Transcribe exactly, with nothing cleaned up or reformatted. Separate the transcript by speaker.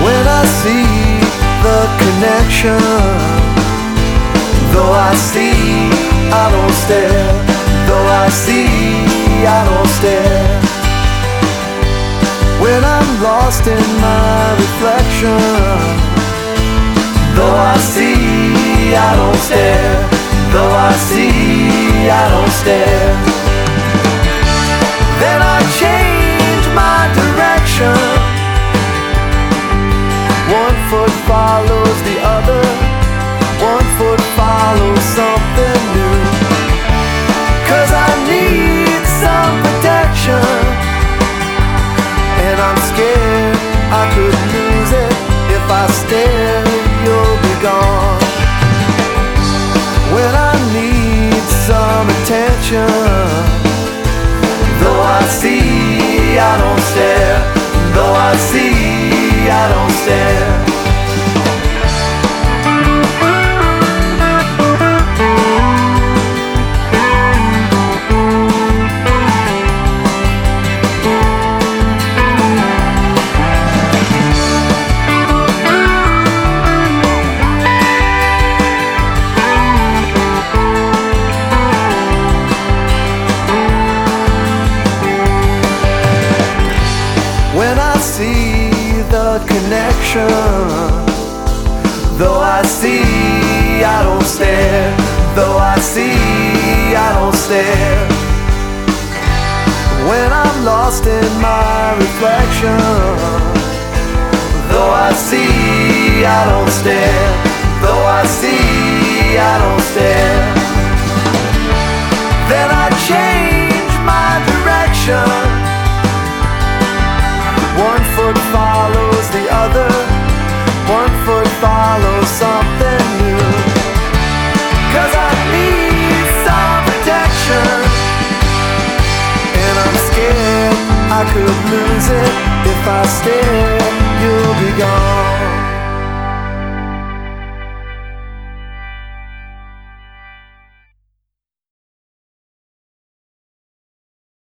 Speaker 1: when I see the connection. Though I see, I don't stare. Though I see, I don't stare. When I'm lost in my reflection. Though I see, I don't stare. Though I see, I don't stare. Then I change my direction. One foot follows the other. One foot follows something new. 'Cause I need some protection. And I'm scared I could lose it. If I stare, you'll be gone. When I need some attention. Though I see, I don't stare. Though I see, I don't stare. When I see the connection. Though I see, I don't stare. Though I see, I don't stare. When I'm lost in my reflection. Though I see, I don't stare. Though I see, I don't stare. Then I change my direction. One foot follows the other. One foot follows something new. 'Cause I need some protection. And I'm scared I could lose it. If I stare, you'll be gone.